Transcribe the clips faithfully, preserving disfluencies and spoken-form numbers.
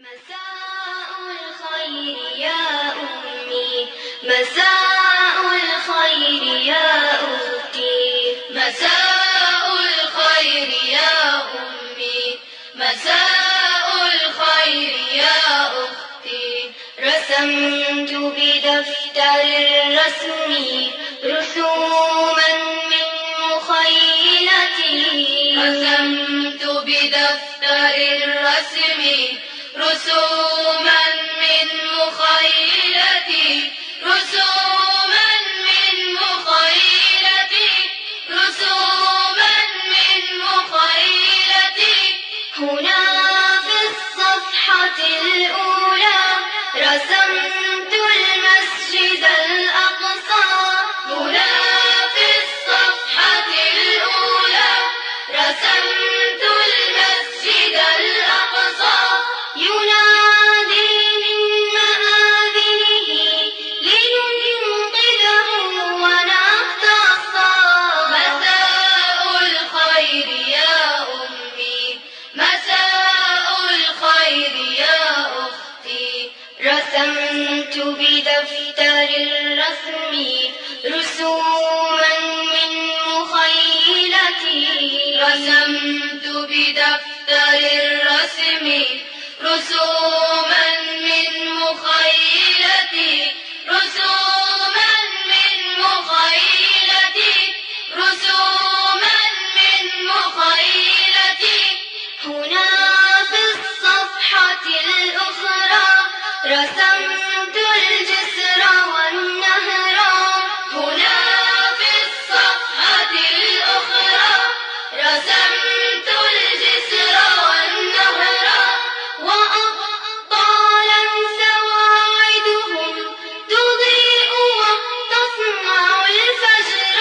مساء الخير يا أمي، مساء الخير يا أختي، مساء الخير يا أمي، مساء الخير يا أختي. رسمت بدفتر الرسم رسوما من مخيلتي، رسمت بدفتر الرسم رسوما من مخيلتي، رسوما من مخيلتي، رسوما من مخيلتي. هنا في الصفحة الأولى رسمت المسجد الأقصى، هنا في الصفحة الأولى رسمت المسجد الأقصى، ينادي من مآذنه لننقذه ونختصى. مساء الخير يا أمي، مساء الخير يا أختي. رسمت بدفتر الرسم رسوما من مخيلتي، رسمت بدفتر الرسم رسوما من مخيلتي، رسوما من مخيلتي، رسوما من مخيلتي. هنا في الصفحة الأخرى رسمت الجسر والنهر، هنا في الصفحة الأخرى رسمت الجسر والنهر، وأبطالا سواعدهم تضيء وتصنع الفجر.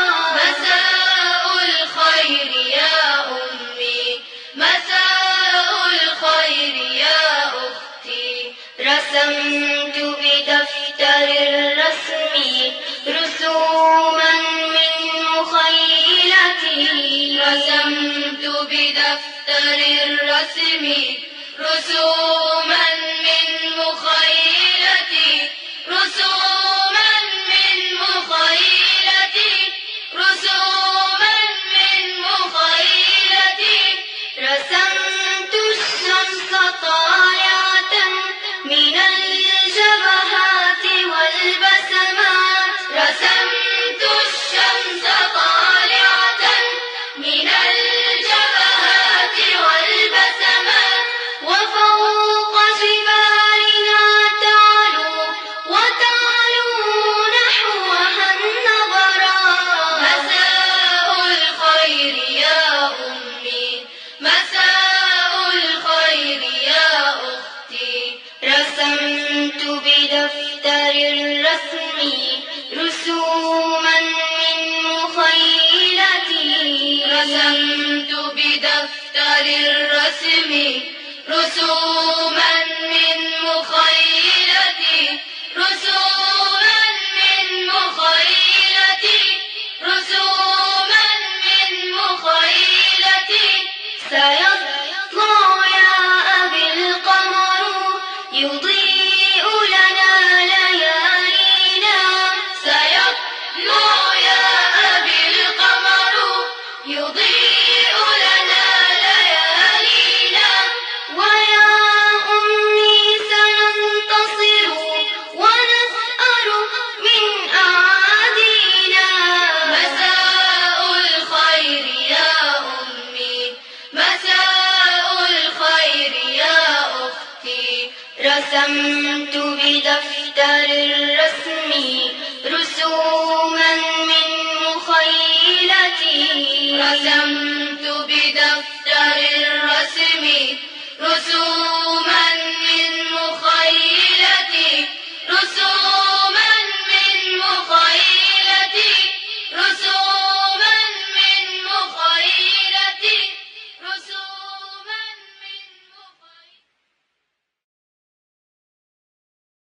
مساء الخير يا أمي، مساء الخير يا أختي. رسمت بدفتر الرسم رسوما من مخيلتي، رسمت بدفتر الرسم رسوما من مخيلتي، رسوما من مخيلتي، رسوما من مخيلتي. رسمت الشمس طالعة من الجبهات والبسمات، رسمت الشمس طالعة من الجبهات والبسمات، وفوق جبالنا تعلو وتعلو نحوها النظرا. مساء الخير يا أمي، مساء الخير يا أختي. رسمت بدفتر الرسم رسوما من مخيلتي، رسمت بدفتر الرسم رسوما من مخيلتي، رسوما من مخيلتي، رسوما من مخيلتي. سيطلع يا أبي القمر يضيء لنا ليالينا، سيطلع يا أبي القمر يضيء لنا ليالينا، ويا أمي سننتصر ونسأل من أعادينا. مساء الخير يا أمي، مساء الخير يا أختي. رسمت بدفتر الرسم رسوما من مخيلتي، رسمت بدفتر الرسم رسوما